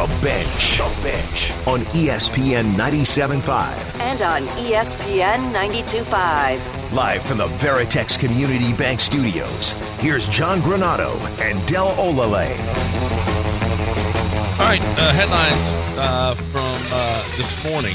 The Bench. The Bench on ESPN 97.5. And on ESPN 92.5. Live from the Veritex Community Bank Studios, here's John Granato and Del Olale. All right, headlines from this morning.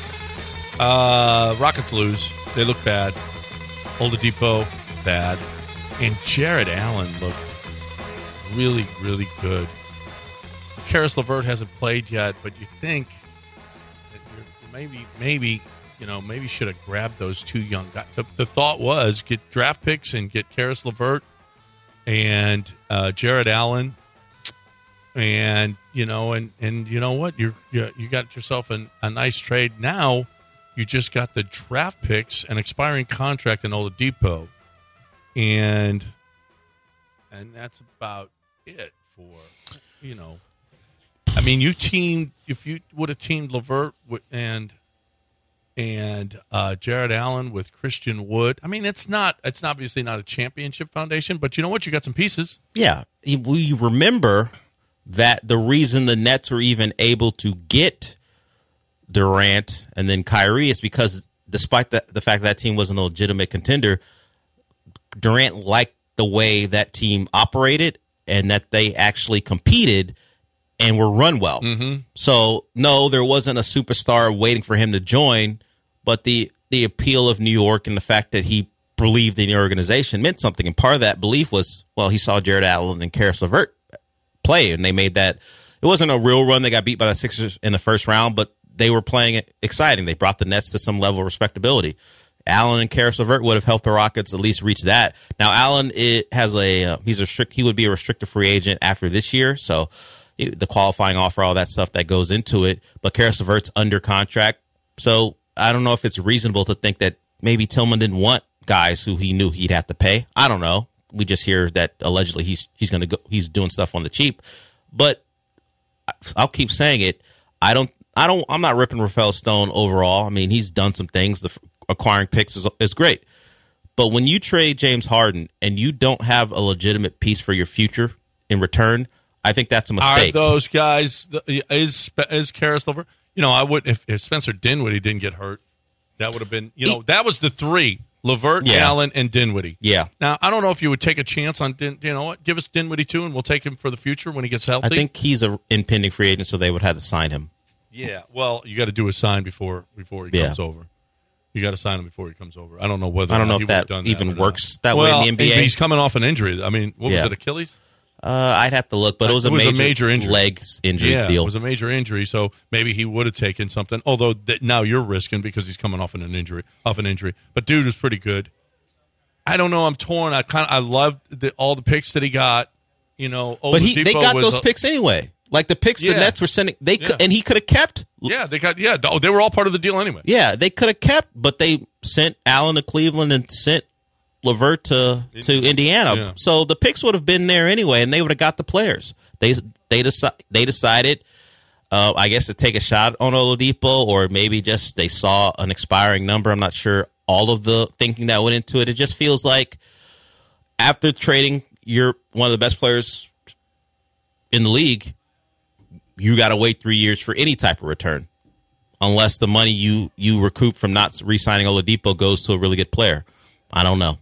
Rockets lose. They look bad. Oladipo, bad. And Jared Allen looked really, really good. Karis LeVert hasn't played yet, but you think that maybe should have grabbed those two young guys. The thought was get draft picks and get Karis LeVert and Jared Allen, and you know what, you got yourself a nice trade. Now you just got the draft picks, an expiring contract in Oladipo, and that's about it for I mean, if you would have teamed LeVert and Jared Allen with Christian Wood. I mean, it's obviously not a championship foundation, but you know what? You got some pieces. Yeah, we remember that the reason the Nets were even able to get Durant and then Kyrie is because despite the fact that team wasn't a legitimate contender, Durant liked the way that team operated and that they actually competed and were run well. Mm-hmm. So, no, there wasn't a superstar waiting for him to join, but the appeal of New York and the fact that he believed in the organization meant something. And part of that belief was, well, he saw Jared Allen and Karis LeVert play, and they made that. It wasn't a real run. They got beat by the Sixers in the first round, but they were playing it exciting. They brought the Nets to some level of respectability. Allen and Karis LeVert would have helped the Rockets at least reach that. Now, Allen he would be a restricted free agent after this year, so the qualifying offer, all that stuff that goes into it. But Karis LeVert's under contract, so I don't know if it's reasonable to think that maybe Tillman didn't want guys who he knew he'd have to pay. I don't know. We just hear that allegedly he's doing stuff on the cheap. But I'll keep saying it. I'm not ripping Rafael Stone overall. I mean, he's done some things. Acquiring picks is great. But when you trade James Harden and you don't have a legitimate piece for your future in return, I think that's a mistake. Are those guys, is Karis LeVert? I would, if Spencer Dinwiddie didn't get hurt, that would have been, that was the three, LeVert, Allen, and Dinwiddie. Yeah. Now, I don't know if you would take a chance on, give us Dinwiddie too, and we'll take him for the future when he gets healthy. I think he's an impending free agent, so they would have to sign him. Yeah, well, you got to do a sign before he comes over. You got to sign him before he comes over. I don't know if that even works that way in the NBA. He's coming off an injury. I mean, what was it, Achilles? I'd have to look, but it was a major injury. Leg injury deal. It was a major injury, so maybe he would have taken something. Although now you're risking because he's coming off an injury. But dude was pretty good. I don't know. I'm torn. I love all the picks that he got. But they got those picks anyway. Like the picks the Nets were sending, and he could have kept. Yeah, they were all part of the deal anyway. Yeah, they could have kept, but they sent Allen to Cleveland and sent LeVert to Indiana. Yeah. So the picks would have been there anyway, and they would have got the players. They decided, I guess, to take a shot on Oladipo, or maybe just they saw an expiring number. I'm not sure all of the thinking that went into it. It just feels like after trading you're one of the best players in the league, you got to wait 3 years for any type of return, unless the money you recoup from not re-signing Oladipo goes to a really good player. I don't know.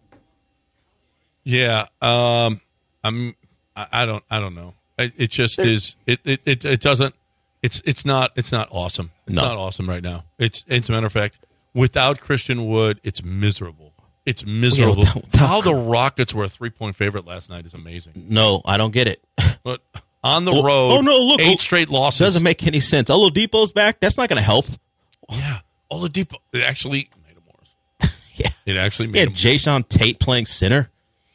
Yeah, I don't know. It just is. It doesn't. It's not awesome. It's not awesome right now. It's as a matter of fact, without Christian Wood, it's miserable. It's miserable. How the Rockets were a 3-point favorite last night is amazing. No, I don't get it. But on the road, look, 8 straight losses. Doesn't make any sense. Oladipo's back. That's not going to help. Yeah, Oladipo actually made him worse. Yeah, it actually made him worse. Jason Tate playing center.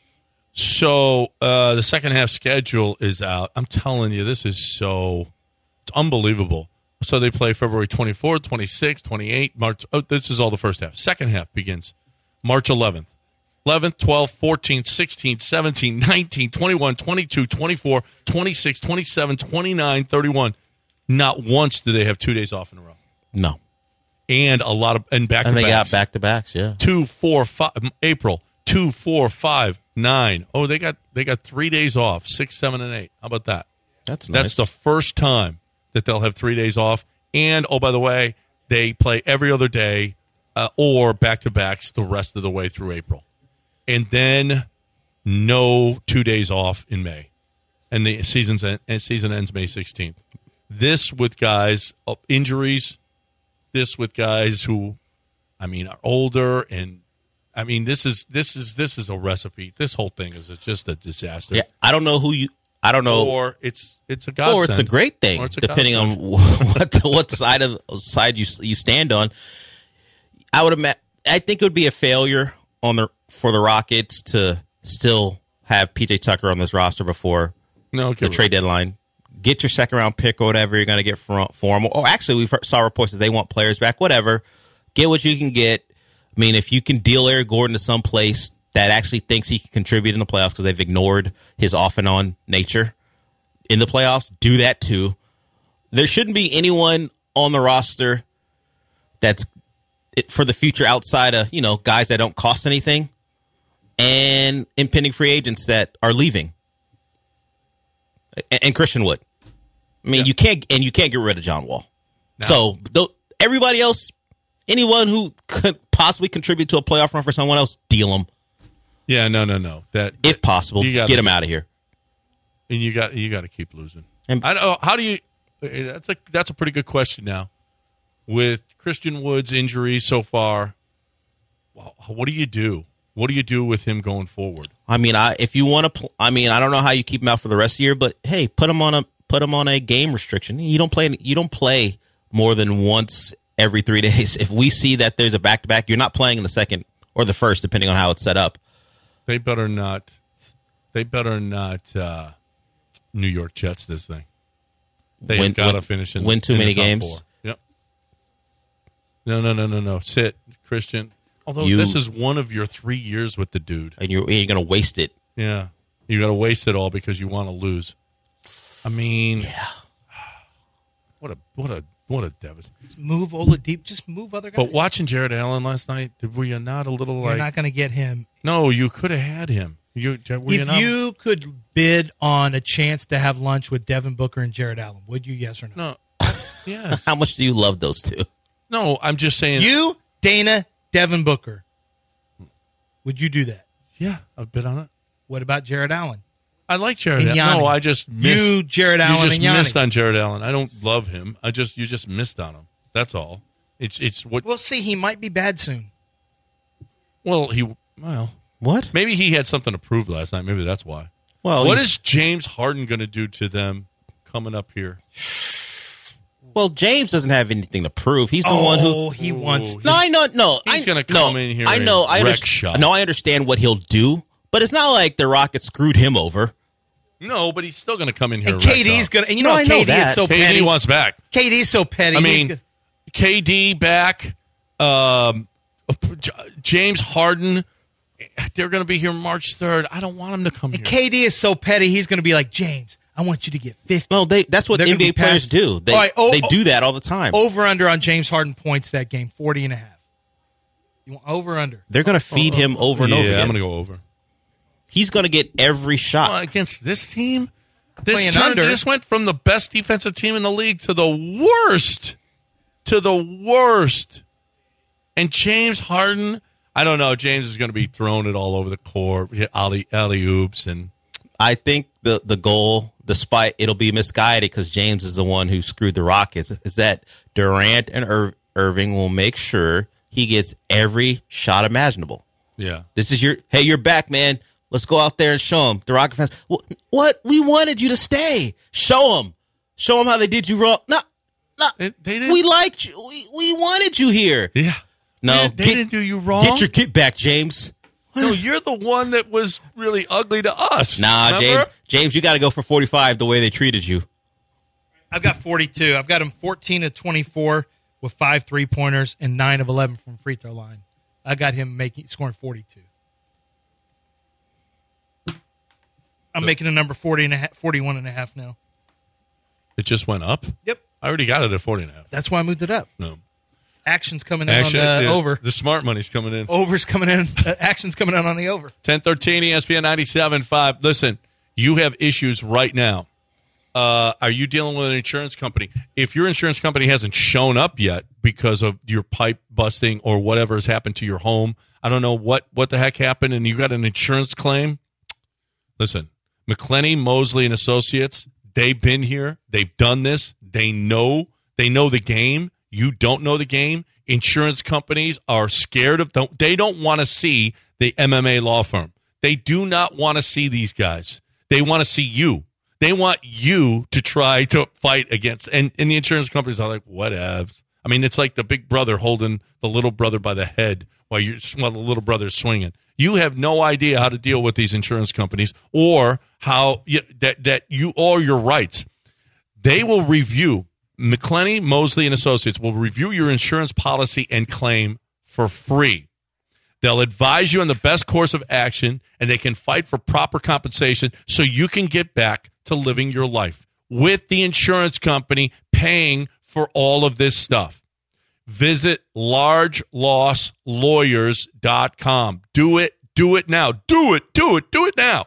So the second half schedule is out. I'm telling you, it's unbelievable. So they play February 24th, 26th, 28th, March. Oh, this is all the first half. Second half begins March 11th. 11th, 12th, 14th, 16th, 17th, 19th, 21, 22, 24, 26, 27, 29, 31. Not once do they have 2 days off in a row. No. And a lot of back-to-backs. And they got back-to-backs, yeah. 2, 4, 5, April. 2, 4, 5, 9. Oh, they got 3 days off, 6, 7, and 8. How about that? That's nice. That's the first time that they'll have 3 days off. And, oh, by the way, they play every other day or back-to-backs the rest of the way through April. And then no 2 days off in May. And the season ends May 16th. This with guys, injuries, this with guys who, are older, and this is a recipe. This whole thing is just a disaster. Yeah, I don't know. Or it's a godsend. Or it's a great thing, depending on what side you stand on. I think it would be a failure for the Rockets to still have PJ Tucker on this roster before the trade deadline. Get your second round pick or whatever you're going to get for him. Or actually, we saw reports that they want players back. Whatever, get what you can get. If you can deal Eric Gordon to some place that actually thinks he can contribute in the playoffs because they've ignored his off and on nature in the playoffs, do that too. There shouldn't be anyone on the roster that's for the future outside of guys that don't cost anything and impending free agents that are leaving. And Christian Wood. You can't get rid of John Wall. No. So everybody else, anyone who could possibly contribute to a playoff run for someone else, deal them. Yeah, no. That if possible, get them out of here. And you got to keep losing. And I don't. How do you? That's a pretty good question now. With Christian Wood's injury so far, what do you do? What do you do with him going forward? If you want to, I don't know how you keep him out for the rest of the year, but hey, put him on a game restriction. You don't play more than once every 3 days. If we see that there's a back-to-back, you're not playing in the second or the first, depending on how it's set up. They better not. New York Jets this thing. They've got to finish in win too many games. Yep. No. Sit, Christian. Although this is one of your 3 years with the dude, and you're going to waste it. Yeah, you got to waste it all because you want to lose. Yeah. What a devastating. Just move Oladipo. Just move other guys. But watching Jared Allen last night, were you not a little You're not going to get him. No, you could have had him. You could bid on a chance to have lunch with Devin Booker and Jared Allen, would you? Yes or no? No. Yes. How much do you love those two? No, I'm just saying. You, Dana, Devin Booker. Would you do that? Yeah, I've bid on it. What about Jared Allen? I like Jared Allen. No, I just missed. Jared Allen, you just missed on Jared Allen. I don't love him. You just missed on him. That's all. It's what. We'll see. He might be bad soon. What? Maybe he had something to prove last night. Maybe that's why. Well, what is James Harden going to do to them coming up here? Well, James doesn't have anything to prove. He's the one who he wants. To. No, I know. No, he's going to come in here. I know. I understand what he'll do, but it's not like the Rockets screwed him over. No, but he's still going to come in here. And KD's going to. And KD is so petty. KD wants back. KD's so petty. KD back. James Harden. They're going to be here March 3rd. I don't want him to come here. KD is so petty. He's going to be like, James, I want you to get 50. Well, that's what NBA players do. They do that all the time. Over-under on James Harden points that game, 40.5. You want over-under? They're going to feed him over and over again. I'm going to go over. He's going to get every shot. Well, against this team? This went from the best defensive team in the league to the worst. And James Harden, I don't know. James is going to be throwing it all over the court, alley-oops. And I think the goal, despite it'll be misguided because James is the one who screwed the Rockets, is that Durant and Irving will make sure he gets every shot imaginable. Yeah. This is you're back, man. Let's go out there and show them. The Rocket fans, what? We wanted you to stay. Show them how they did you wrong. No. They didn't. We liked you. We wanted you here. Yeah. No. They didn't do you wrong. Get your get back, James. No, you're the one that was really ugly to us. Nah, remember? James, you got to go for 45 the way they treated you. I've got 42. I've got him 14 of 24 with 5 3-pointers and 9 of 11 from free throw line. I got him scoring 42. I'm making a number 41.5 now. It just went up? Yep. I already got it at 40.5. That's why I moved it up. No. Action's coming in on the over. The smart money's coming in. Over's coming in. Action's coming in on the over. 10-13, ESPN 97.5. Listen, you have issues right now are you dealing with an insurance company? If your insurance company hasn't shown up yet because of your pipe busting or whatever has happened to your home, I don't know what the heck happened, and you got an insurance claim, listen, McClenny, Mosley, and Associates, they've been here. They've done this. They know the game. You don't know the game. Insurance companies are scared of – they don't want to see the MMA law firm. They do not want to see these guys. They want to see you. They want you to try to fight against – and the insurance companies are like, whatever. I mean, it's like the big brother holding the little brother by the head while the little brother's swinging. You have no idea how to deal with these insurance companies or how that you or your rights. They will review – McClenny, Mosley, and Associates will review your insurance policy and claim for free. They'll advise you on the best course of action, and they can fight for proper compensation so you can get back to living your life with the insurance company paying for all of this stuff. Visit largelosslawyers.com. Do it now. Do it now.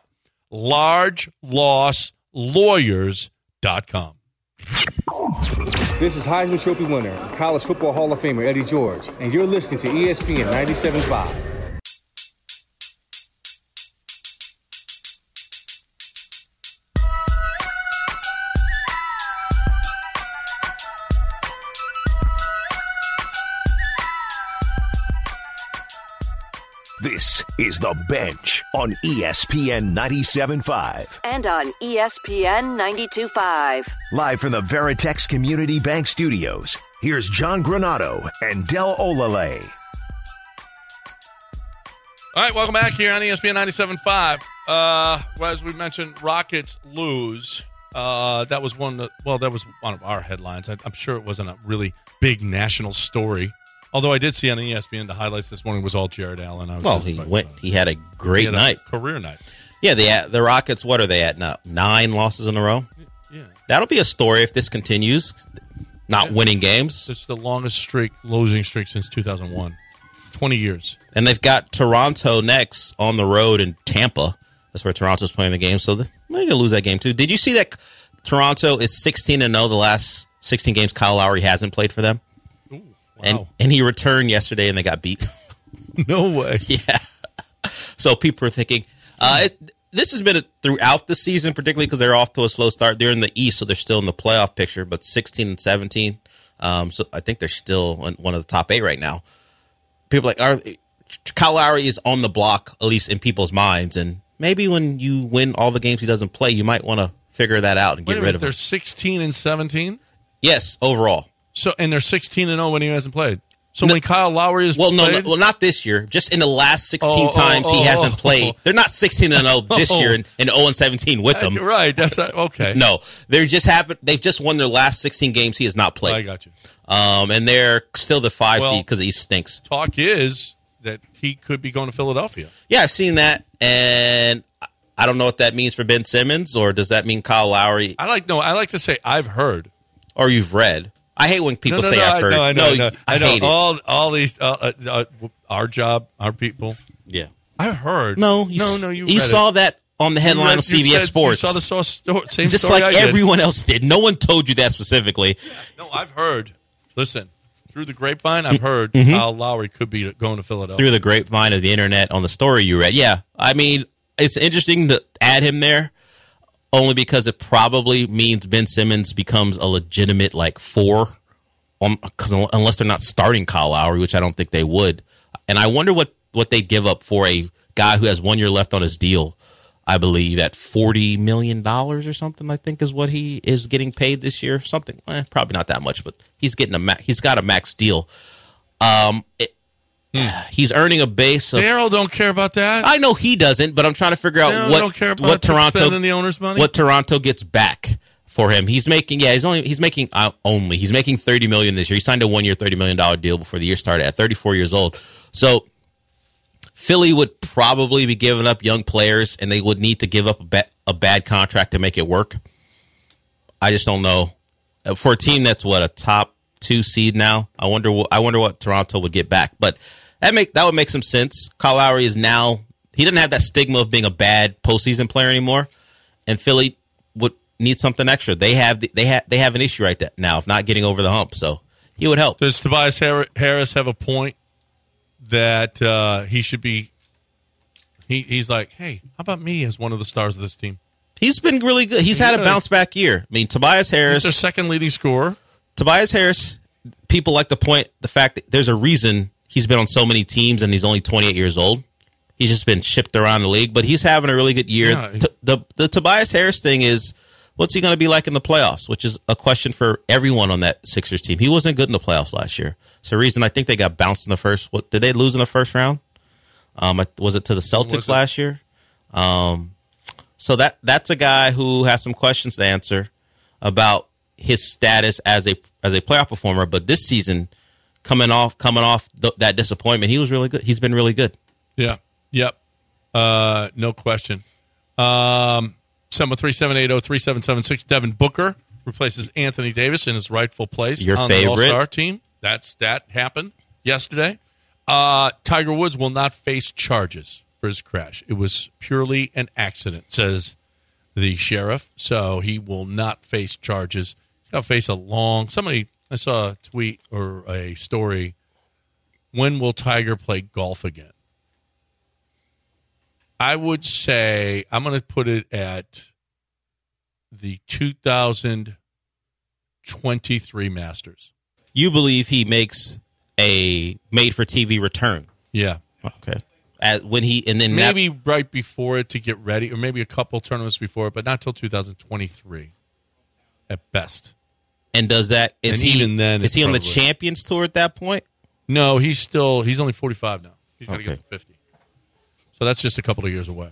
largelosslawyers.com. This is Heisman Trophy winner and College Football Hall of Famer Eddie George, and you're listening to ESPN 97.5. This is The Bench on ESPN 97.5. And on ESPN 92.5. Live from the Veritex Community Bank Studios, here's John Granato and Del Olale. All right, welcome back here on ESPN 97.5. As we mentioned, Rockets lose. That was one of our headlines. I'm sure it wasn't a really big national story. Although I did see on ESPN the highlights this morning was all Jared Allen. He had a great night. Career night. Yeah, the Rockets, what are they at now? 9 losses in a row? Yeah. That'll be a story if this continues, not winning games. It's the longest losing streak since 2001. 20 years. And they've got Toronto next on the road in Tampa. That's where Toronto's playing the game, so they're going to lose that game too. Did you see that Toronto is 16-0 the last 16 games Kyle Lowry hasn't played for them? Wow. And he returned yesterday, and they got beat. No way. Yeah. So people are thinking, this has been throughout the season, particularly because they're off to a slow start. They're in the East, so they're still in the playoff picture, but 16-17. So I think they're still in one of the top 8 right now. People are like, Kyle Lowry is on the block, at least in people's minds, and maybe when you win all the games he doesn't play, you might want to figure that out and get rid of him. They're 16-17? Yes, overall. So, and they're 16-0 when he hasn't played. So when Kyle Lowry is played? No, not this year. Just in the last 16 times he hasn't played. They're not 16-0 this year and 0-17 with them. Right. That's not, okay. No, they've just won their last 16 games he has not played. I got you. And they're still the 5 seed because he stinks. Talk is that he could be going to Philadelphia. Yeah, I've seen that, and I don't know what that means for Ben Simmons, or does that mean Kyle Lowry? I like to say I've heard. Or you've read. I hate when people say I've heard. I know. I hate it. All these, our job, our people. Yeah. I've heard. No, you saw that on the headline of CBS Sports. You saw the same just story like everyone else did. No one told you that specifically. Yeah, no, I've heard. Listen, through the grapevine, I've heard Kyle Lowry could be going to Philadelphia. Through the grapevine of the internet on the story you read. Yeah. I mean, it's interesting to add him there. Only because it probably means Ben Simmons becomes a legitimate 4, unless they're not starting Kyle Lowry, which I don't think they would. And I wonder what they'd give up for a guy who has 1 year left on his deal, I believe, at $40 million or something, I think is what he is getting paid this year. Something, probably not that much, but he's got a max deal. He's earning a base of. Daryl don't care about that. I know he doesn't, but I'm trying to figure out what Toronto the owner's money. What Toronto gets back for him. He's making $30 million this year. He signed a 1 year $30 million deal before the year started at 34 years old. So Philly would probably be giving up young players, and they would need to give up a bad contract to make it work. I just don't know. For a team that's a top 2 seed now, I wonder what Toronto would get back, but. That would make some sense. Kyle Lowry is now, he doesn't have that stigma of being a bad postseason player anymore. And Philly needs something extra. They have an issue right now of not getting over the hump. So he would help. Does Tobias Harris have a point that he should be? He's like, hey, how about me as one of the stars of this team? He's been really good. He's had a bounce back year. I mean, Tobias Harris, he's their second leading scorer. Tobias Harris. People like to point the fact that there's a reason he's been on so many teams and he's only 28 years old. He's just been shipped around the league, but he's having a really good year. Yeah. The Tobias Harris thing is, what's he going to be like in the playoffs? Which is a question for everyone on that Sixers team. He wasn't good in the playoffs last year. It's the reason I think they got bounced in the first. What did they lose in the first round? Was it to the Celtics last year? So that's a guy who has some questions to answer about his status as a playoff performer. But this season, coming off that disappointment, he was really good. He's been really good. Yeah. Yep. No question. 713-780-3776. Devin Booker replaces Anthony Davis in his rightful place Your on favorite. the All-Star team. That happened yesterday. Tiger Woods will not face charges for his crash. It was purely an accident, says the sheriff. So he will not face charges. He's got to face somebody, I saw a tweet or a story. When will Tiger play golf again? I would say I'm going to put it at the 2023 Masters. You believe he makes a made-for-TV return? Yeah. Okay. Maybe right before it to get ready, or maybe a couple tournaments before it, but not till 2023 at best. And does that is and he even then is he on the Champions Tour at that point? No, he's only 45 now. He's got to Okay. get to 50. So that's just a couple of years away.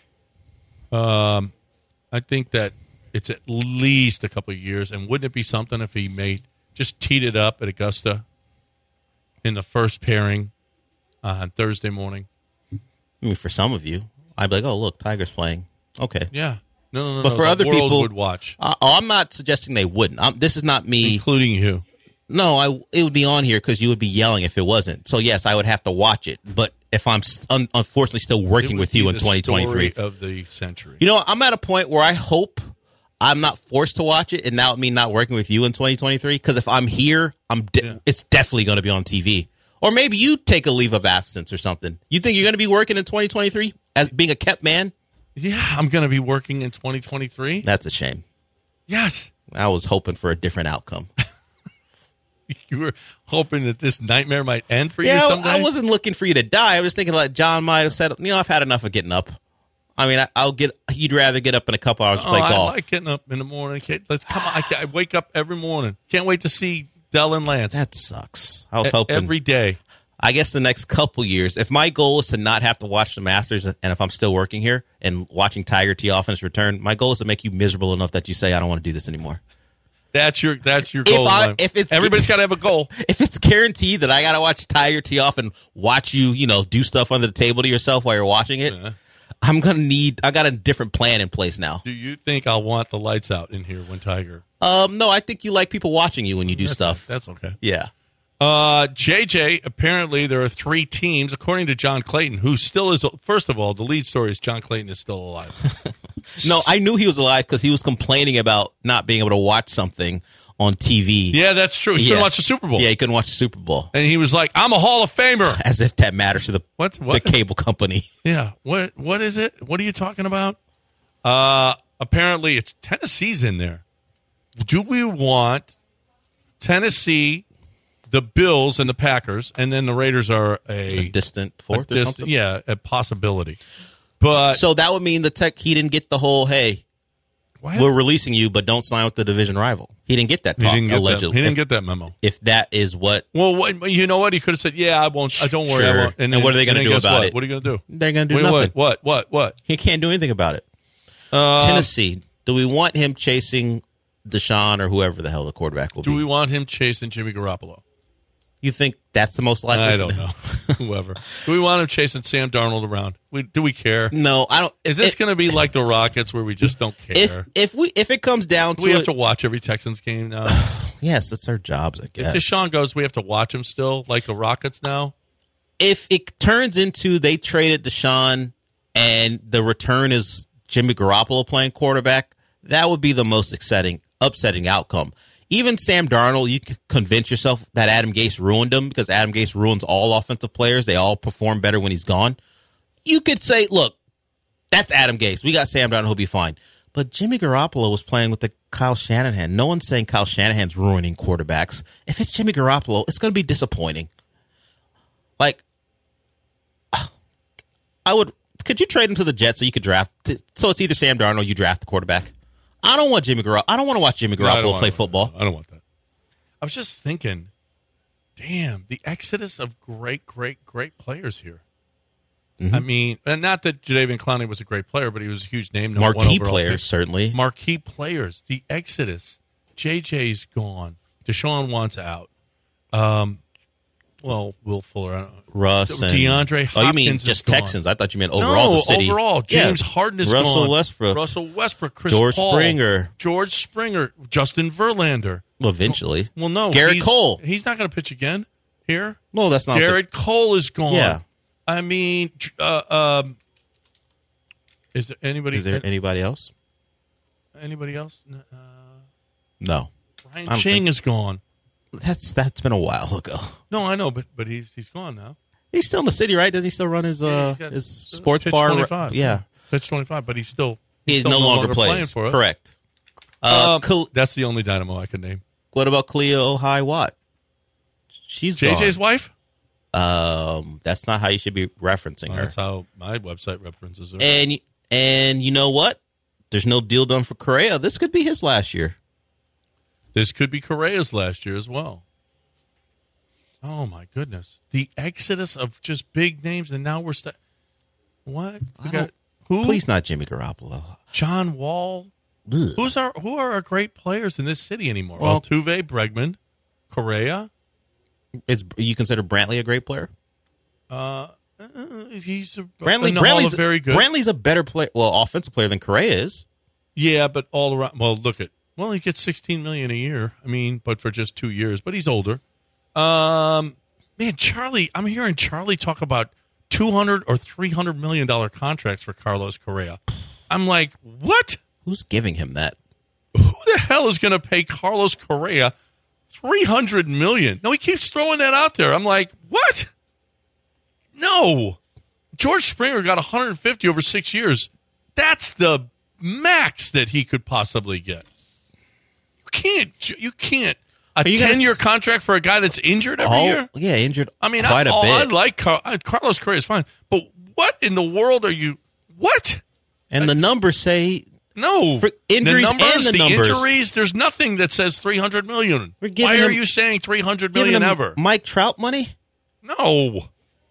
I think that it's at least a couple of years. And wouldn't it be something if he just teed it up at Augusta in the first pairing on Thursday morning? I mean, for some of you, I'd be like, "Oh, look, Tiger's playing." Okay, Yeah. No. But for other the world people, would watch, I'm not suggesting they wouldn't. This is not me. including you. No, it would be on here because you would be yelling if it wasn't. So yes, I would have to watch it. But if I'm unfortunately still working with you in 2023 of the century, you know, I'm at a point where I hope I'm not forced to watch it, and now me not working with you in 2023. Because if I'm here, it's definitely going to be on TV. Or maybe you take a leave of absence or something. You think you're going to be working in 2023 as being a kept man? Yeah, I'm going to be working in 2023. That's a shame. Yes. I was hoping for a different outcome. You were hoping that this nightmare might end for you someday? I wasn't looking for you to die. I was thinking like John might have said, I've had enough of getting up. I mean, you'd rather get up in a couple hours to play golf. I like getting up in the morning. I wake up every morning. Can't wait to see Dell and Lance. That sucks. I was hoping. Every day. I guess the next couple years, if my goal is to not have to watch the Masters, and if I'm still working here and watching Tiger tee off in his return, my goal is to make you miserable enough that you say, I don't want to do this anymore. That's your goal. Everybody's got to have a goal. If it's guaranteed that I got to watch Tiger tee off and watch you, do stuff under the table to yourself while you're watching it, I got a different plan in place now. Do you think I'll want the lights out in here when Tiger? No, I think you like people watching you when you do stuff. That's okay. Yeah. JJ, apparently there are 3 teams, according to John Clayton, who still is, first of all, the lead story is John Clayton is still alive. No, I knew he was alive because he was complaining about not being able to watch something on TV. Yeah, that's true. He couldn't watch the Super Bowl. Yeah, he couldn't watch the Super Bowl. And he was like, I'm a Hall of Famer. As if that matters to the cable company. Yeah. What is it? What are you talking about? Apparently it's Tennessee's in there. Do we want Tennessee, the Bills, and the Packers, and then the Raiders are a distant fourth or something? Yeah, a possibility. But so that would mean he didn't get the whole, hey, we're releasing you, but don't sign with the division rival. He didn't get that talk, allegedly. He didn't get that memo. If that is what... Well, you know what? He could have said, yeah, I won't. Don't worry, sure. I won't. And what are they going to do about it? What are you going to do? They're going to do nothing. What? He can't do anything about it. Tennessee, do we want him chasing Deshaun or whoever the hell the quarterback will be? Do we want him chasing Jimmy Garoppolo? You think that's the most likely? I don't know. Whoever. Do we want him chasing Sam Darnold around? Do we care? No, I don't. Is this going to be like the Rockets where we just don't care? If it comes down to we have to watch every Texans game now? Yes, it's our jobs, I guess. If Deshaun goes, we have to watch him still, like the Rockets now? If it turns into they traded Deshaun and the return is Jimmy Garoppolo playing quarterback, that would be the most upsetting outcome. Even Sam Darnold, you can convince yourself that Adam Gase ruined him because Adam Gase ruins all offensive players. They all perform better when he's gone. You could say, look, that's Adam Gase. We got Sam Darnold, he'll be fine. But Jimmy Garoppolo was playing with the Kyle Shanahan. No one's saying Kyle Shanahan's ruining quarterbacks. If it's Jimmy Garoppolo, it's going to be disappointing. Like, could you trade him to the Jets so you could draft? So it's either Sam Darnold or you draft the quarterback. I don't want I don't want to watch Jimmy Garoppolo play football. I don't want that. I was just thinking, damn, the exodus of great players here. Mm-hmm. I mean, and not that Jadeveon Clowney was a great player, but he was a huge name. Marquee players, certainly. Marquee players. The exodus. JJ's gone. Deshaun Watt's out. Will Fuller. Russ and DeAndre Hopkins. Oh, you mean just Texans? I thought you meant overall the city. Overall. James Harden is Russell gone. Westbrook. Chris George Paul. Springer. Justin Verlander. Well, eventually. Well, no. Garrett Cole. He's not going to pitch again here. No, that's not. Garrett Cole is gone. Yeah. I mean, is there anybody? Is there anybody else? Anybody else? No. Ryan Ching is gone. That's been a while ago. No, I know, but he's gone now. He's still in the city, right? Doesn't he still run his sports bar? 25. Yeah, pitch 25, but he's still no longer playing plays. for us. Correct. That's the only Dynamo I could name. What about Cleo Ohai Watt? She's JJ's wife. That's not how you should be referencing her. That's how my website references her. And you know what? There's no deal done for Correa. This could be his last year. This could be Correa's last year as well. Oh, my goodness. The exodus of just big names, and now we're what? Who? Please not Jimmy Garoppolo. John Wall. Ugh. Who are our great players in this city anymore? Well, Altuve, Bregman, Correa. You consider Brantley a great player? He's Brantley's very good. Brantley's a better player, offensive player than Correa is. Yeah, but all around. Well, he gets $16 million a year. I mean, but for just 2 years. But he's older. Man, Charlie. I'm hearing Charlie talk about $200 or $300 million contracts for Carlos Correa. I'm like, what? Who's giving him that? Who the hell is going to pay Carlos Correa $300 million? No, he keeps throwing that out there. I'm like, what? No. George Springer got $150 over 6 years. That's the max that he could possibly get. You can't. A 10-year contract for a guy that's injured every year? Yeah, injured. I mean, quite a bit. I like Carlos Correa is fine, but what in the world are you? What? And the numbers say no for injuries the injuries. There's nothing that says $300 million. Why are you saying $300 million ever? Mike Trout money? No.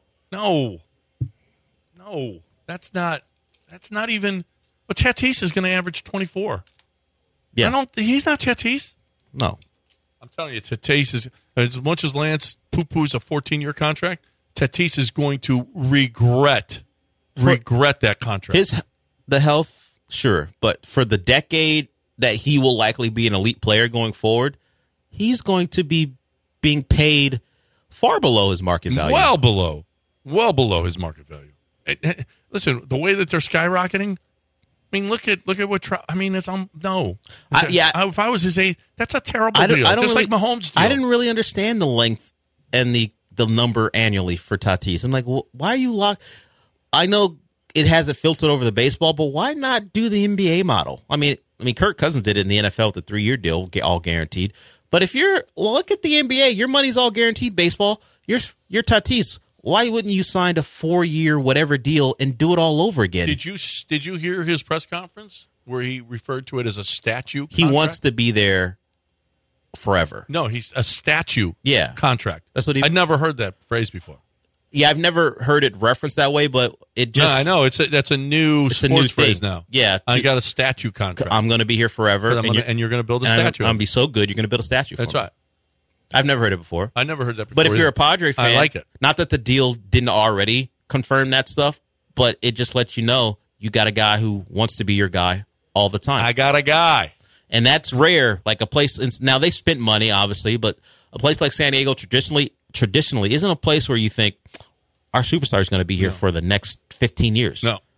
That's not even. But Tatis is going to average 24. Yeah, he's not Tatis. No. I'm telling you, Tatis is, as much as Lance poo-poos a 14-year contract, Tatis is going to regret that contract. The health, sure, but for the decade that he will likely be an elite player going forward, he's going to be being paid far below his market value. Well below his market value. Listen, the way that they're skyrocketing. I mean, look at what. It's no. If I was his age, that's a terrible deal. Just like Mahomes' deal. I didn't really understand the length and the number annually for Tatis. I'm like, well, why are you locked? I know it hasn't filtered over the baseball, but why not do the NBA model? I mean, Kirk Cousins did it in the NFL with the 3-year deal, all guaranteed. But if look at the NBA, your money's all guaranteed. Baseball, you're Tatis. Why wouldn't you sign a 4-year whatever deal and do it all over again? Did you hear his press conference where he referred to it as a statue contract? He wants to be there forever. No, he's a statue contract. That's what I'd never heard that phrase before. Yeah, I've never heard it referenced that way, but it just... No, I know. That's a new sports phrase now. Yeah. I got a statue contract. I'm going to be here forever. And you're going to build a statue. I'm going to be so good, you're going to build a statue for me. That's right. I've never heard it before. I never heard that before. But if you're a Padre fan, I like it. Not that the deal didn't already confirm that stuff, but it just lets you know you got a guy who wants to be your guy all the time. I got a guy. And that's rare. Like a place, now they spent money, obviously, but a place like San Diego traditionally isn't a place where you think our superstar is going to be here for the next 15 years. No.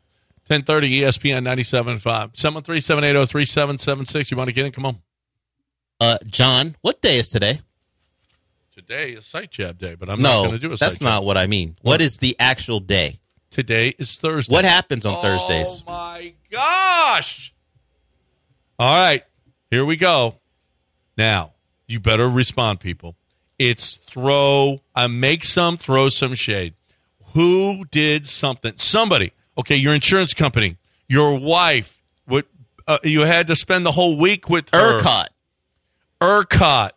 10:30 ESPN 97.5. 713-780-3776. You want to get in? Come on. John, what day is today? Today is Site Jab Day, but I'm not going to do a Site Jab. That's not what I mean. What is the actual day? Today is Thursday. What happens on Thursdays? Oh, my gosh. All right. Here we go. Now, you better respond, people. It's make some, throw some shade. Who did something? Somebody. Okay, your insurance company, your wife. What you had to spend the whole week with her. ERCOT.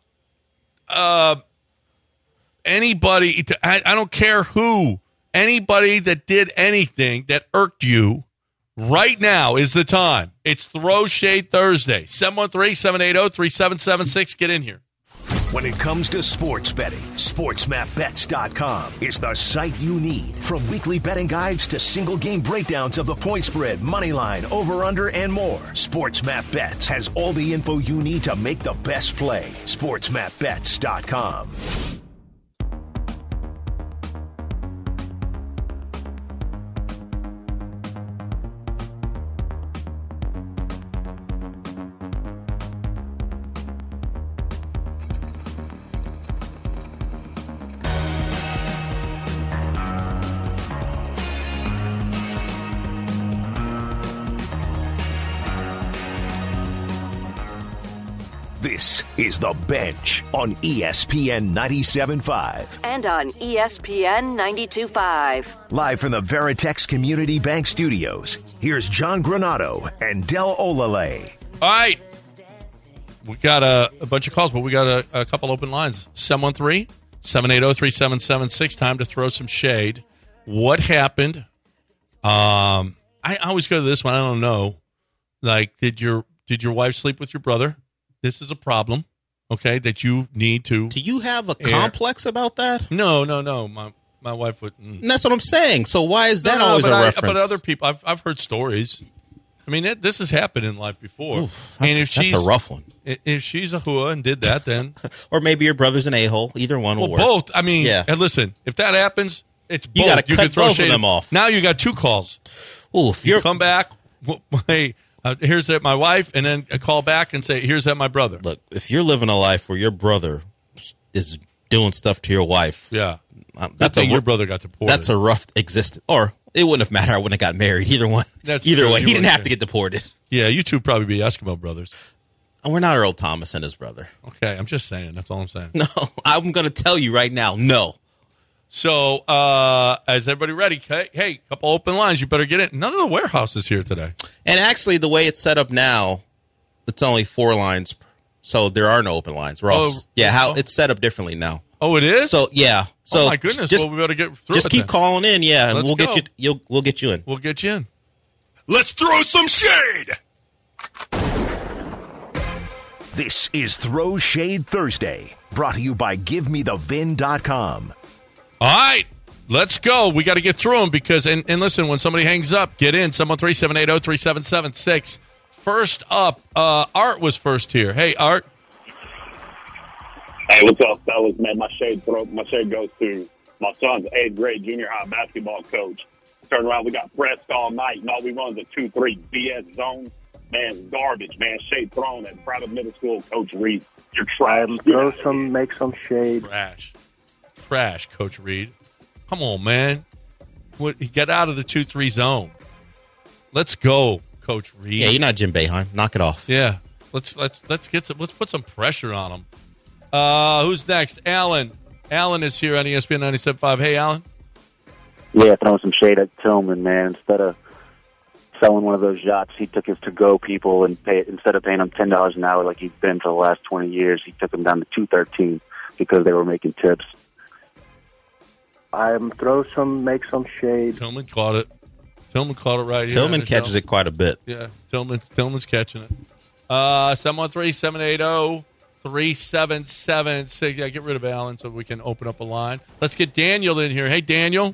Anybody. I don't care who. Anybody that did anything that irked you, right now is the time. It's Throw Shade Thursday. 713-780-3776. Get in here. When it comes to sports betting, SportsMapBets.com is the site you need. From weekly betting guides to single game breakdowns of the point spread, money line, over-under, and more, SportsMapBets has all the info you need to make the best play. SportsMapBets.com. This is The Bench on ESPN 97.5. And on ESPN 92.5. Live from the Veritex Community Bank Studios, here's John Granato and Del Olale. All right. We got a bunch of calls, but we got a couple open lines. 713-780-3776. Time to throw some shade. What happened? I always go to this one. I don't know. Like, did your wife sleep with your brother? This is a problem, okay, that you need to. Do you have a complex about that? No. My wife would. And that's what I'm saying. So why is that always a reference? But other people, I've heard stories. I mean, this has happened in life before. Oof, that's a rough one. If she's a hua and did that, then. Or maybe your brother's an a-hole. Either one will work. Both. I mean, yeah. And listen, if that happens, it's both. You got to cut both of them off. Now you got two calls. Ooh, if you come back, hey, here's my wife, and then a call back and say, here's my brother. Look, if you're living a life where your brother is doing stuff to your wife, yeah, your brother got deported. That's a rough existence. Or it wouldn't have mattered. I wouldn't have got married. Either one. Either way, he didn't have to get deported. Yeah, you two probably be Eskimo brothers. And we're not Earl Thomas and his brother. Okay, I'm just saying. That's all I'm saying. No, I'm going to tell you right now, no. So, is everybody ready? Hey, couple open lines. You better get in. None of the warehouse is here today. And actually, the way it's set up now, it's only 4 lines. So there are no open lines. It's set up differently now. Oh, it is? So, yeah. So oh, my goodness. We better get through it. Just keep calling in, yeah, and we'll get you in. We'll get you in. Let's throw some shade. This is Throw Shade Thursday, brought to you by GiveMeTheVin.com. All right, let's go. We got to get through them because, and listen, when somebody hangs up, get in. 713-780-3776. First up, Art was first here. Hey, Art. Hey, what's up, fellas? Man, my shade goes to my son's 8th grade junior high basketball coach. Turn around, we got pressed all night, and all we run is a 2-3 BS zone. Man, garbage, man. Shade thrown at private middle school, Coach Reed. You're trash. Throw some, make some shade. Trash, Coach Reed. Come on, man. Get out of the 2-3 zone. Let's go, Coach Reed. Yeah, you're not Jim Boeheim. Knock it off. Yeah, let's put some pressure on him. Who's next? Alan. Alan is here on ESPN 97.5. Hey, Alan. Yeah, throwing some shade at Tillman, man. Instead of selling one of those yachts, he took his to-go people and instead of paying them $10 an hour like he's been for the last 20 years, he took them down to $213 because they were making tips. Throw some, make some shade. Tillman caught it. Right here. Tillman catches it quite a bit. Yeah, Tillman's catching it. 713-780-3776. Yeah, get rid of Alan so we can open up a line. Let's get Daniel in here. Hey, Daniel.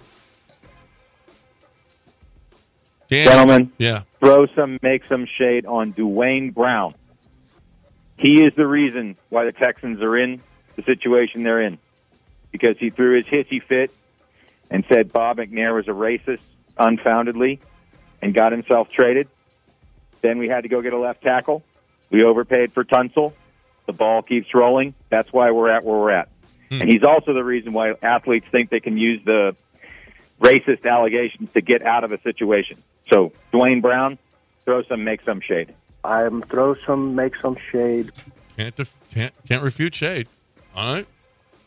Gentlemen, yeah. Throw some, make some shade on Dwayne Brown. He is the reason why the Texans are in the situation they're in, because he threw his hissy fit and said Bob McNair was a racist unfoundedly, and got himself traded. Then we had to go get a left tackle. We overpaid for Tunsil. The ball keeps rolling. That's why we're at where we're at. And he's also the reason why athletes think they can use the racist allegations to get out of a situation. So, Dwayne Brown, throw some, make some shade. Throw some, make some shade. Can't refute shade. All right.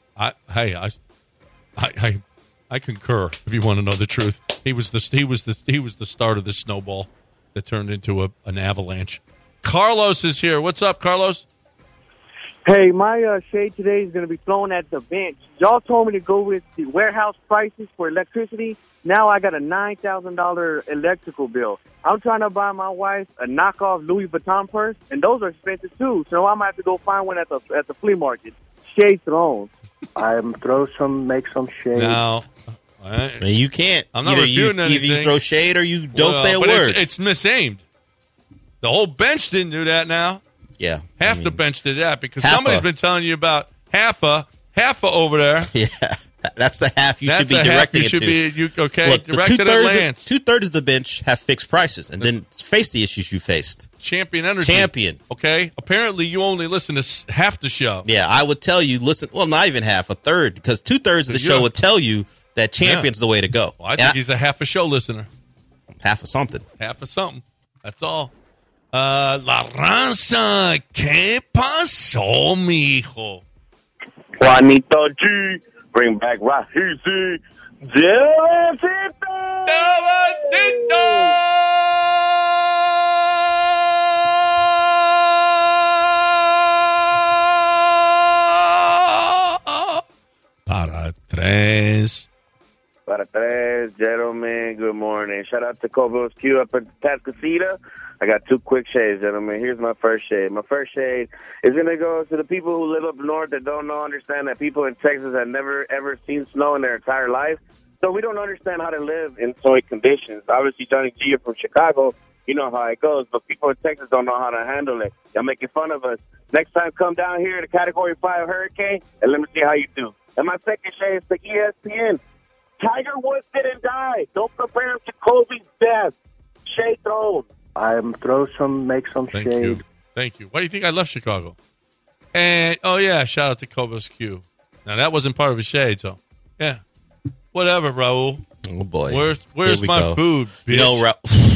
I concur. If you want to know the truth, he was the start of the snowball that turned into an avalanche. Carlos is here. What's up, Carlos? Hey, my shade today is going to be thrown at the bench. Y'all told me to go with the warehouse prices for electricity. Now I got a $9,000 electrical bill. I'm trying to buy my wife a knockoff Louis Vuitton purse, and those are expensive too. So I'm going to have to go find one at the flea market. Shade thrown. Throw some, make some shade. Now, you can't. I'm not refuting anything. Either you throw shade or you don't say a word. It's misaimed. The whole bench didn't do that now. Yeah. Half the bench did that because somebody's been telling you about half over there. Yeah. That's the half you should be directing it to. Look, directed at Lance. Two-thirds of the bench have fixed prices and then face the issues you faced. Champion Energy. Okay? Apparently you only listen to half the show. Yeah, I would tell you, listen, well, not even half, a third, because two-thirds of the show would tell you that Champion's the way to go. Well, I think he's a half a show listener. Half of something. Half of something. That's all. La Raza, ¿qué pasó, mijo? Juanito G, bring back Rahizi. Para tres. Para tres, gentlemen, good morning. Shout out to Cobos Q up at Tascasita. I got two quick shades, gentlemen. Here's my first shade. My first shade is going to go to the people who live up north that don't understand that people in Texas have never, ever seen snow in their entire life. So we don't understand how to live in snowy conditions. Obviously, Johnny G, you're from Chicago. You know how it goes. But people in Texas don't know how to handle it. Y'all making fun of us. Next time, come down here to Category 5 hurricane, and let me see how you do. And my second shade is to ESPN. Tiger Woods didn't die. Don't compare him to Kobe's death. Shade thrown. Throw some, make some shade. Thank you. Why do you think I left Chicago? And, shout out to Cobos Q. Now, that wasn't part of a shade, so, yeah. Whatever, Raul. Oh, boy. Where's my food, bitch? You know,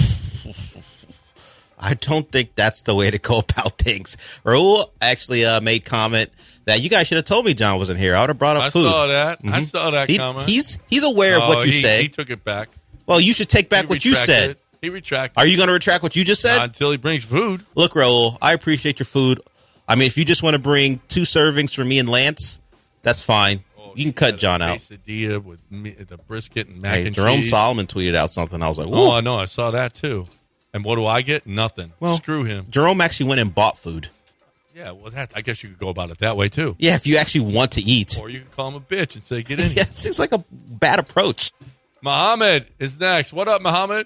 I don't think that's the way to go about things. Raul actually made comment that you guys should have told me John wasn't here. I would have brought up food. I saw that. Mm-hmm. I saw that comment. He's aware of what you say. He took it back. Well, you should take back what you said. He retracted. Are you going to retract what you just said? Not until he brings food. Look, Raul, I appreciate your food. I mean, if you just want to bring 2 servings for me and Lance, that's fine. You can cut John out. Quesadilla with the brisket and mac and cheese. Jerome Solomon tweeted out something. I was like, whoa. Oh, I know. I saw that, too. And what do I get? Nothing. Well, screw him. Jerome actually went and bought food. Yeah, well, I guess you could go about it that way, too. Yeah, if you actually want to eat. Or you could call him a bitch and say, get in here. Yeah, it seems like a bad approach. Muhammad is next. What up, Muhammad?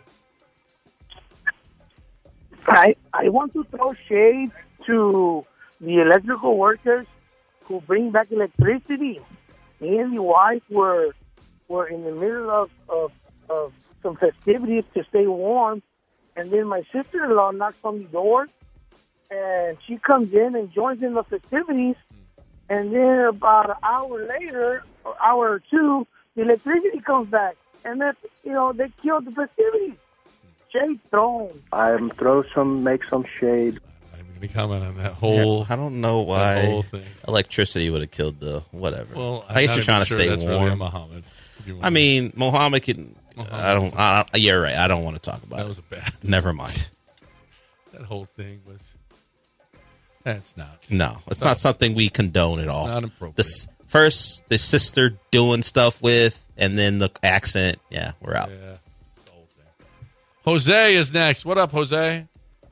I want to throw shade to the electrical workers who bring back electricity. Me and my wife were in the middle of some festivities to stay warm, and then my sister-in-law knocks on the door, and she comes in and joins in the festivities, and then about an hour later, or hour or two, the electricity comes back, and that's, they killed the festivities. Shade thrown. Throw some, make some shade. I'm going to comment on that whole. Yeah, I don't know why electricity would have killed the whatever. Well, I guess you're trying to stay that's warm. Really Muhammad. I mean, Muhammad can. You're right. I don't want to talk about it. That was a bad. Never mind. That whole thing was. That's not. No, it's not something we condone at all. Not appropriate. The sister doing stuff with, and then the accent. Yeah, we're out. Yeah, the whole thing. Jose is next. What up, Jose?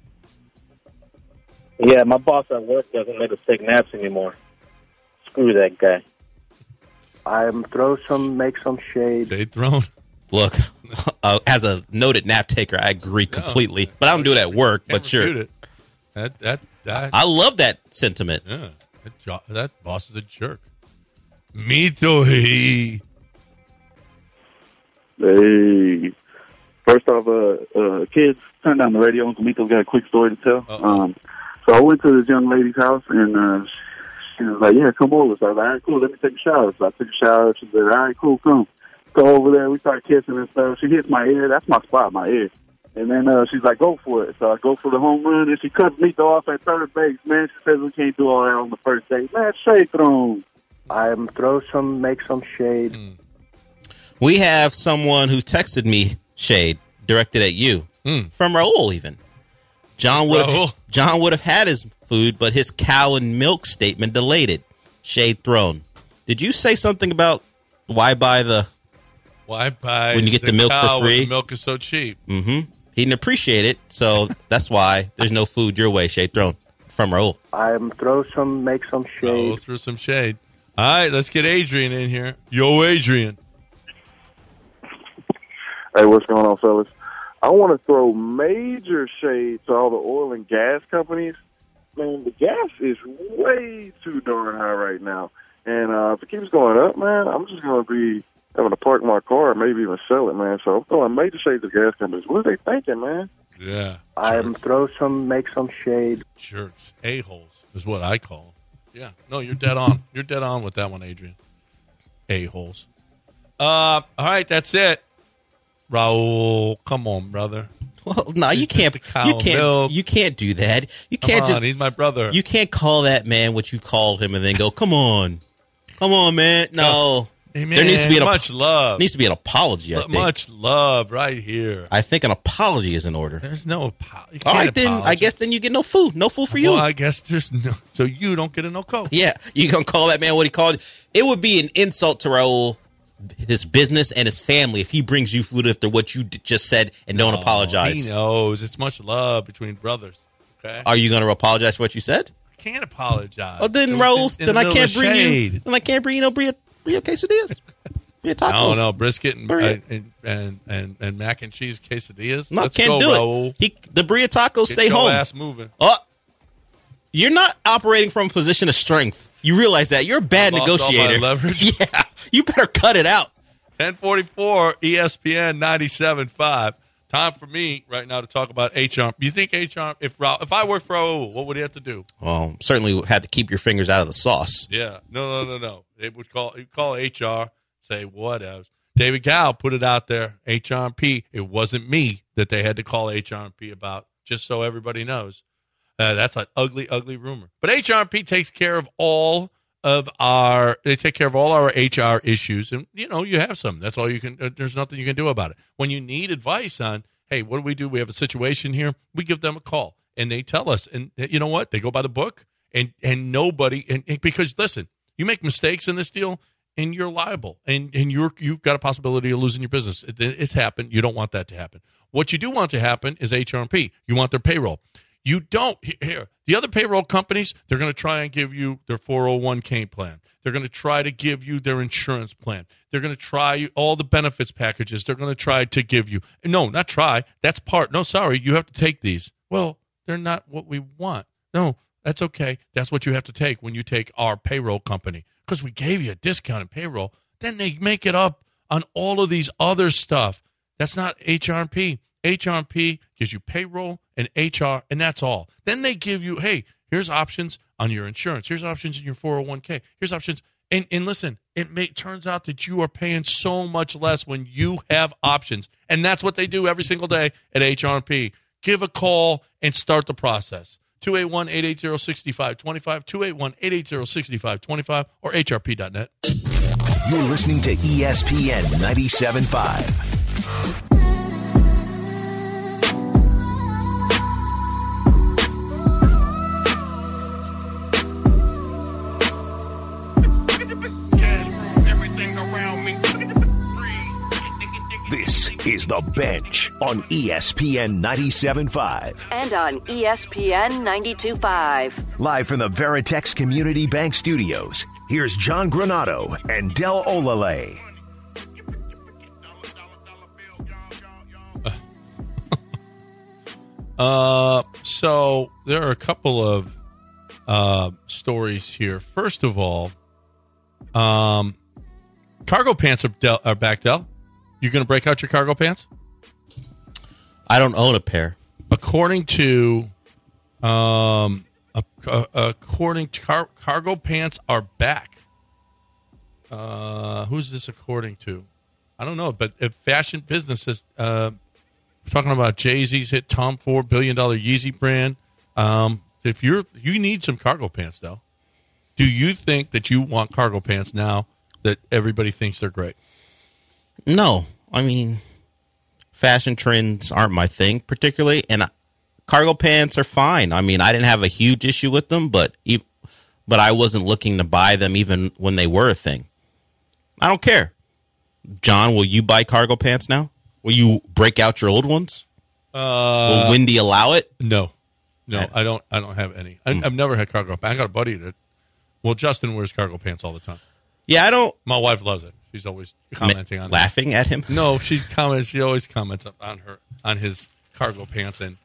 Yeah, my boss at work doesn't let us take naps anymore. Screw that guy. Throw some, make some shade. Shade thrown. Look, as a noted nap taker, I agree completely. But I don't do it at work. But sure, I love that sentiment. Yeah, that boss is a jerk. Mito he. Hey, First off, kids, turn down the radio. Uncle Mito's got a quick story to tell. So I went to this young lady's house, and she was like, yeah, come over. So I was like, all right, cool, let me take a shower. So I took a shower. She said, all right, cool, come. Go over there. We started kissing and stuff. She hits my ear. That's my spot, my ear. And then she's like, go for it. So I go for the home run, and she cuts Mito off at third base. Man, she says we can't do all that on the first date. Man, shade thrown. I'm throw some, make some shade. We have someone who texted me shade directed at you from Raul. Even John would have had his food, but his cow and milk statement delayed it. Shade thrown. Did you say something about why buy when you get the milk for free? The milk is so cheap. Mm-hmm. He didn't appreciate it, so that's why there's no food your way. Shade thrown from Raul. I'm throw some, make some shade. We'll throw some shade. All right, let's get Adrian in here. Yo, Adrian. Hey, what's going on, fellas? I want to throw major shade to all the oil and gas companies. Man, the gas is way too darn high right now. And if it keeps going up, man, I'm just going to be having to park my car and maybe even sell it, man. So I'm throwing major shade to the gas companies. What are they thinking, man? Yeah. I'm throw some, make some shade. Jerks. A-holes is what I call them. Yeah. No, you're dead on. You're dead on with that one, Adrian. A-holes. All right, that's it. Raul, come on, brother. Well, no, you can't do that. You can't just. He's my brother. You can't call that man what you called him and then go, come on, man. No, hey, man, there needs to be much love. Needs to be an apology. I think. Much love right here. I think an apology is in order. There's no apology. All right, then I guess then you get no food. No food for you. Well, I guess there's no. So you don't get a no Coke. Yeah, you gonna call that man what he called? It would be an insult to Raul, his business, and his family if he brings you food after what you just said and don't apologize. He knows. It's much love between brothers. Okay. Are you going to apologize for what you said? I can't apologize. Oh, then Raul, then I can't bring you. Then I can't bring you no Bria quesadillas. Bria tacos. No, brisket and mac and cheese quesadillas. No, Let's can't go, do Raul. it. The Bria tacos stay Get your home. Ass moving. Oh, you're not operating from a position of strength. You realize that you're a bad negotiator. All my leverage. Yeah, you better cut it out. 1044 ESPN 97.5. Time for me right now to talk about HR. You think HR, if I worked for Raul, what would he have to do? Well, certainly had to keep your fingers out of the sauce. Yeah. No. They would call HR, say whatever. David Gow put it out there, HRP. It wasn't me that they had to call HRP about, just so everybody knows. That's an ugly, ugly rumor. But HRP takes care of all our HR issues, and you have some. That's all you can. There's nothing you can do about it. When you need advice on, hey, what do? We have a situation here. We give them a call, and they tell us. And you know what? They go by the book, and nobody. And because listen, you make mistakes in this deal, and you're liable, and you've got a possibility of losing your business. It's happened. You don't want that to happen. What you do want to happen is HRP. You want their payroll. You don't. Here, the other payroll companies, they're going to try and give you their 401k plan. They're going to try to give you their insurance plan. They're going to try all the benefits packages. They're going to try to give you. No, not try. That's part. No, sorry, you have to take these. Well, they're not what we want. No, that's okay. That's what you have to take when you take our payroll company. Because we gave you a discount in payroll. Then they make it up on all of these other stuff. That's not HRP. HRP gives you payroll and HR, and that's all. Then they give you, hey, here's options on your insurance. Here's options in your 401k. Here's options. And listen, it turns out that you are paying so much less when you have options. And that's what they do every single day at HRP. Give a call and start the process. 281-880-6525, 281-880-6525, or hrp.net. You're listening to ESPN 97.5. This is The Bench on ESPN 97.5. And on ESPN 92.5. Live from the Veritex Community Bank Studios, here's John Granato and Del Olale. So there are a couple of stories here. First of all, cargo pants are back, Del. You going to break out your cargo pants? I don't own a pair. According to cargo pants are back. Who's this according to? I don't know, but if fashion businesses, talking about Jay-Z's hit Tom Ford $1 billion Yeezy brand. If you need some cargo pants though, do you think that you want cargo pants now that everybody thinks they're great? No, I mean, fashion trends aren't my thing particularly, and cargo pants are fine. I mean, I didn't have a huge issue with them, but I wasn't looking to buy them even when they were a thing. I don't care. John, will you buy cargo pants now? Will you break out your old ones? Will Wendy allow it? No, I don't have any. I've never had cargo pants. I got a buddy that. Well, Justin wears cargo pants all the time. Yeah, I don't. My wife loves it. She's always commenting on laughing at him. No, she always comments on his cargo pants, and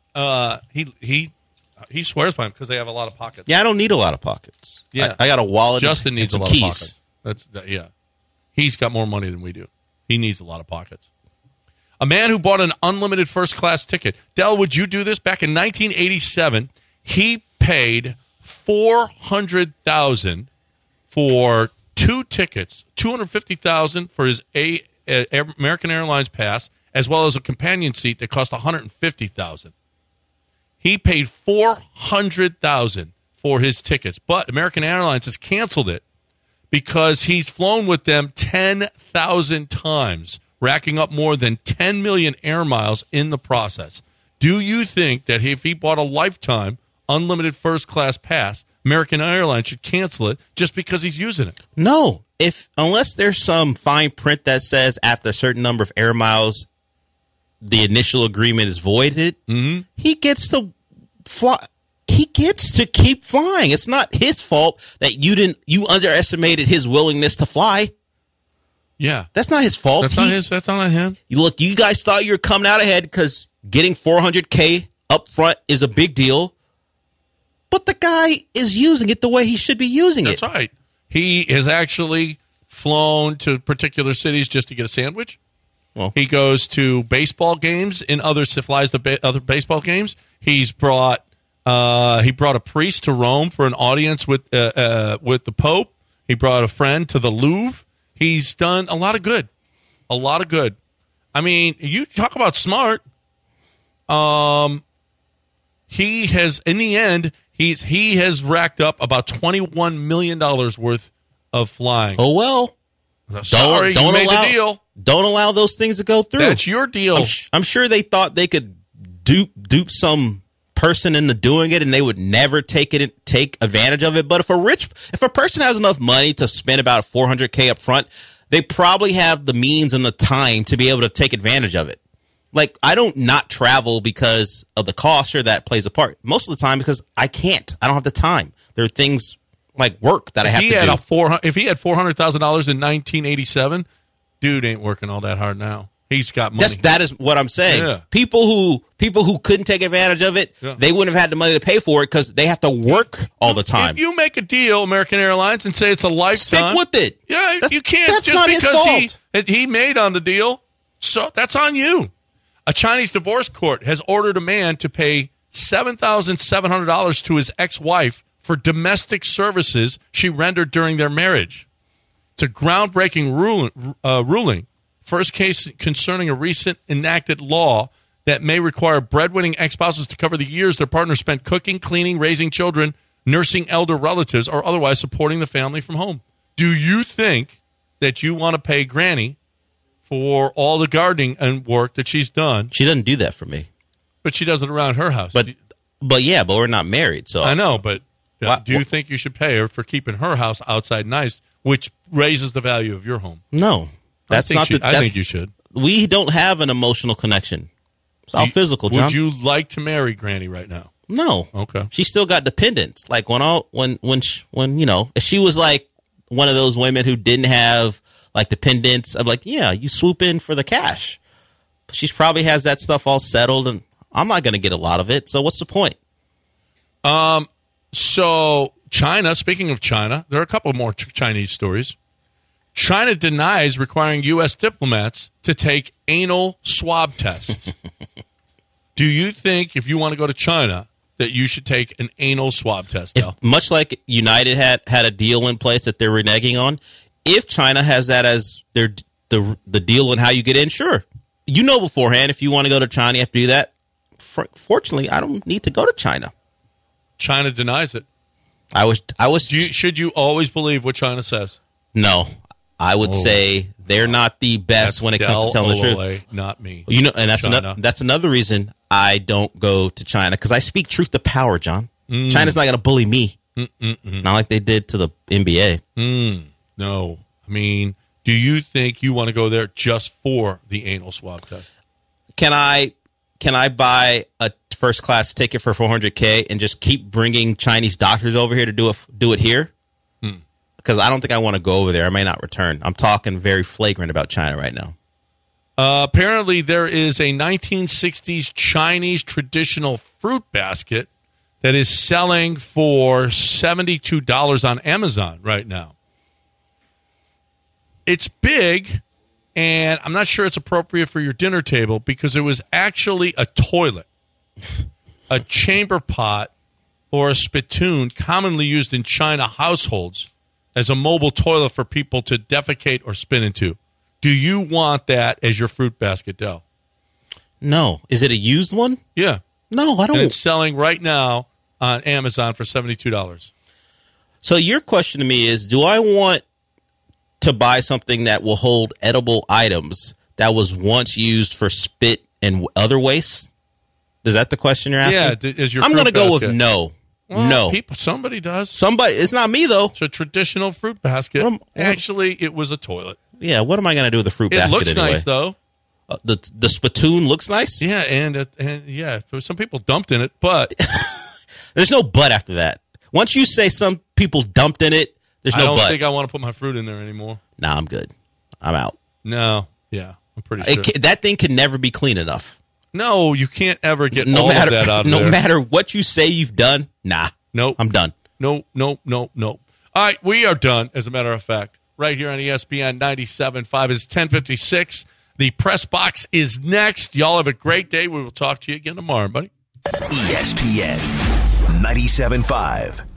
he swears by them because they have a lot of pockets. Yeah, I don't need a lot of pockets. Yeah, I got a wallet. Justin needs a lot keys. of pockets. He's got more money than we do. He needs a lot of pockets. A man who bought an unlimited first-class ticket. Del, would you do this? Back in 1987, he paid $400,000 for 2 tickets, $250,000 for his American Airlines pass, as well as a companion seat that cost $150,000. He paid $400,000 for his tickets, but American Airlines has canceled it because he's flown with them 10,000 times, racking up more than 10 million air miles in the process. Do you think that if he bought a lifetime unlimited first-class pass, American Airlines should cancel it just because he's using it? No. Unless there's some fine print that says after a certain number of air miles, the initial agreement is voided, he gets to fly. He gets to keep flying. It's not his fault that you underestimated his willingness to fly. Yeah. That's not his fault. That's not on him. Look, you guys thought you were coming out ahead because getting $400K up front is a big deal. But the guy is using it the way he should be using it. That's right. He has actually flown to particular cities just to get a sandwich. Well, he goes to baseball games flies to other baseball games. He brought a priest to Rome for an audience with the Pope. He brought a friend to the Louvre. He's done a lot of good. A lot of good. I mean, you talk about smart. He has, in the end, he has racked up about $21 million worth of flying. Oh, well. Sorry, you made the deal. Don't allow those things to go through. That's your deal. I'm sure they thought they could dupe some person into doing it, and they would never take advantage of it. But if a person has enough money to spend about $400K up front, they probably have the means and the time to be able to take advantage of it. Like, I don't not travel because of the cost. Sure, that plays a part. Most of the time because I can't. I don't have the time. There are things like work that I have to do. If he had $400,000 in 1987, dude ain't working all that hard now. He's got money. That is what I'm saying. Yeah. People who couldn't take advantage of it, they wouldn't have had the money to pay for it because they have to work all the time. If you make a deal, American Airlines, and say it's a lifetime, stick with it. Yeah, you can't. That's just not because his fault. he made on the deal. So that's on you. A Chinese divorce court has ordered a man to pay $7,700 to his ex-wife for domestic services she rendered during their marriage. It's a groundbreaking ruling. First case concerning a recent enacted law that may require breadwinning ex-spouses to cover the years their partner spent cooking, cleaning, raising children, nursing elder relatives, or otherwise supporting the family from home. Do you think that you want to pay Granny for all the gardening and work that she's done? She doesn't do that for me. But she does it around her house. But we're not married, so I know, but do you think you should pay her for keeping her house outside nice, which raises the value of your home? No. I think you should. We don't have an emotional connection. It's all physical, John. Would you like to marry Granny right now? No. Okay. She still got dependents. Like when if she was like one of those women who didn't have like dependents, I'm like, yeah, you swoop in for the cash. She probably has that stuff all settled, and I'm not going to get a lot of it. So what's the point? So China. Speaking of China, there are a couple more Chinese stories. China denies requiring U.S. diplomats to take anal swab tests. Do you think if you want to go to China that you should take an anal swab test? Much like United had a deal in place that they're reneging on, if China has that as the deal on how you get in, sure. You know beforehand if you want to go to China, you have to do that. Fortunately, I don't need to go to China. China denies it. Should you always believe what China says? No. I would say they're not the best when it comes to telling the truth. Not me. You know, and that's another reason I don't go to China, because I speak truth to power, John. China's not going to bully me. Not like they did to the NBA. No. I mean, do you think you want to go there just for the anal swab test? Can I buy a first class ticket for $400K and just keep bringing Chinese doctors over here to do it here? Because I don't think I want to go over there. I may not return. I'm talking very flagrant about China right now. Apparently, there is a 1960s Chinese traditional fruit basket that is selling for $72 on Amazon right now. It's big, and I'm not sure it's appropriate for your dinner table because it was actually a toilet, a chamber pot, or a spittoon commonly used in China households as a mobile toilet for people to defecate or spin into. Do you want that as your fruit basket, Del? No. Is it a used one? Yeah. No, I don't. And it's selling right now on Amazon for $72. So your question to me is, do I want to buy something that will hold edible items that was once used for spit and other waste? Is that the question you're asking? Yeah. I'm going to go with no. Well, no. Somebody does. Somebody. It's not me, though. It's a traditional fruit basket. Actually, it was a toilet. Yeah, what am I going to do with a fruit basket anyway? It looks nice, though. The spittoon looks nice? Yeah, and yeah, some people dumped in it, but... There's no but after that. Once you say some people dumped in it, there's no but. I don't think I want to put my fruit in there anymore. Nah, I'm good. I'm out. No, yeah, I'm pretty sure. That thing can never be clean enough. No, you can't ever get all of that out of there. No matter what you say you've done, nah. Nope. I'm done. No. All right, we are done, as a matter of fact. Right here on ESPN 97.5 is 10:56. The press box is next. Y'all have a great day. We will talk to you again tomorrow, buddy. ESPN 97.5.